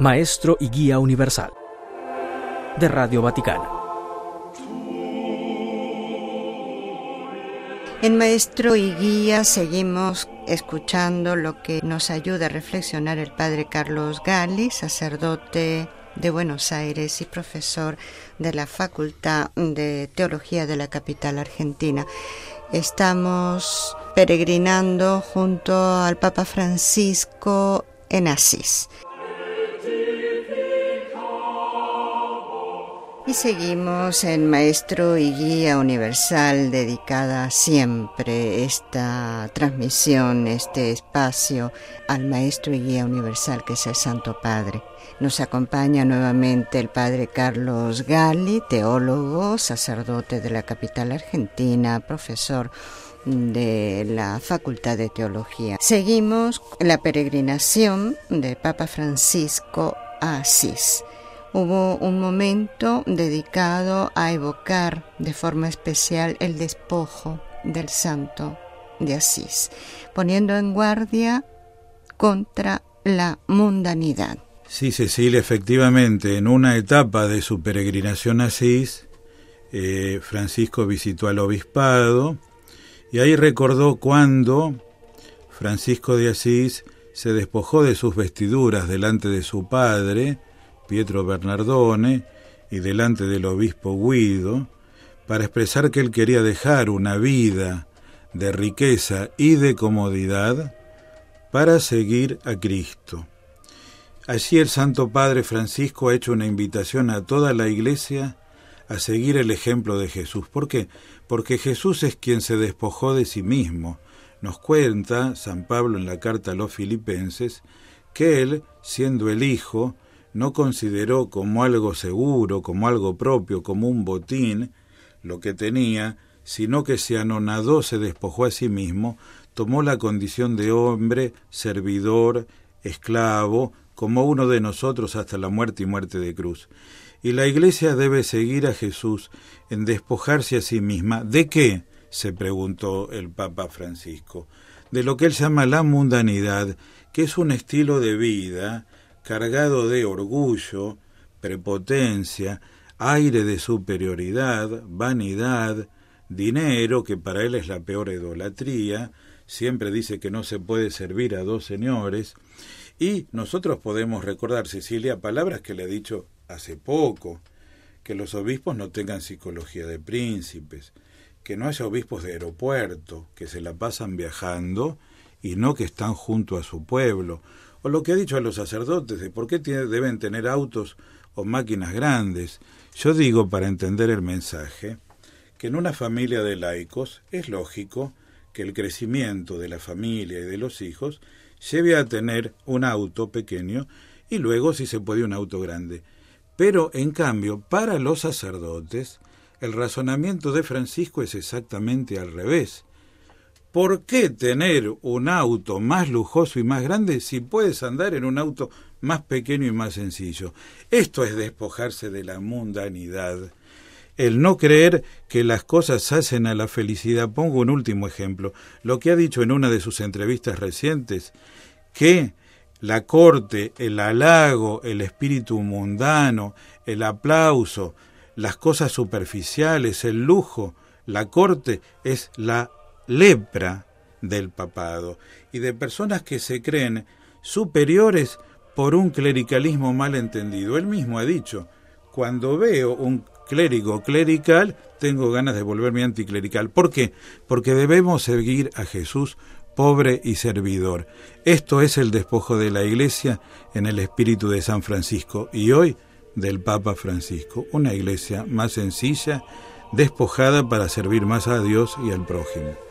Maestro y Guía Universal de Radio Vaticana. En Maestro y Guía seguimos escuchando lo que nos ayuda a reflexionar el Padre Carlos Gali, sacerdote de Buenos Aires y profesor de la Facultad de Teología de la capital argentina. Estamos peregrinando junto al Papa Francisco en Asís. Y seguimos en Maestro y Guía Universal, dedicada siempre esta transmisión, este espacio al Maestro y Guía Universal que es el Santo Padre. Nos acompaña nuevamente el Padre Carlos Gali, teólogo, sacerdote de la capital argentina, profesor de la Facultad de Teología. Seguimos la peregrinación del Papa Francisco a Asís. Hubo un momento dedicado a evocar de forma especial el despojo del santo de Asís, poniendo en guardia contra la mundanidad. Sí, Cecilia, efectivamente, en una etapa de su peregrinación a Asís, Francisco visitó al obispado y ahí recordó cuando Francisco de Asís se despojó de sus vestiduras delante de su padre, Pietro Bernardone, y delante del obispo Guido, para expresar que él quería dejar una vida de riqueza y de comodidad para seguir a Cristo. Allí el Santo Padre Francisco ha hecho una invitación a toda la Iglesia a seguir el ejemplo de Jesús. ¿Por qué? Porque Jesús es quien se despojó de sí mismo. Nos cuenta San Pablo en la carta a los Filipenses que él, siendo el Hijo, no consideró como algo seguro, como algo propio, como un botín, lo que tenía, sino que se anonadó, se despojó a sí mismo, tomó la condición de hombre, servidor, esclavo, como uno de nosotros hasta la muerte y muerte de cruz. Y la Iglesia debe seguir a Jesús en despojarse a sí misma. ¿De qué?, se preguntó el Papa Francisco. De lo que él llama la mundanidad, que es un estilo de vida cargado de orgullo, prepotencia, aire de superioridad, vanidad, dinero, que para él es la peor idolatría, siempre dice que no se puede servir a dos señores, y nosotros podemos recordar, Cecilia, palabras que le ha dicho hace poco, que los obispos no tengan psicología de príncipes, que no haya obispos de aeropuerto, que se la pasan viajando y no que están junto a su pueblo, o lo que ha dicho a los sacerdotes de por qué deben tener autos o máquinas grandes. Yo digo, para entender el mensaje, que en una familia de laicos es lógico que el crecimiento de la familia y de los hijos lleve a tener un auto pequeño y luego, si se puede, un auto grande. Pero, en cambio, para los sacerdotes, el razonamiento de Francisco es exactamente al revés. ¿Por qué tener un auto más lujoso y más grande si puedes andar en un auto más pequeño y más sencillo? Esto es despojarse de la mundanidad. El no creer que las cosas hacen a la felicidad. Pongo un último ejemplo. Lo que ha dicho en una de sus entrevistas recientes, que la corte, el halago, el espíritu mundano, el aplauso, las cosas superficiales, el lujo, la corte es la lepra del papado y de personas que se creen superiores por un clericalismo mal entendido. Él mismo ha dicho, cuando veo un clérigo clerical, tengo ganas de volverme anticlerical. ¿Por qué? Porque debemos seguir a Jesús pobre y servidor. Esto es el despojo de la Iglesia en el espíritu de San Francisco y hoy del Papa Francisco, una Iglesia más sencilla, despojada para servir más a Dios y al prójimo.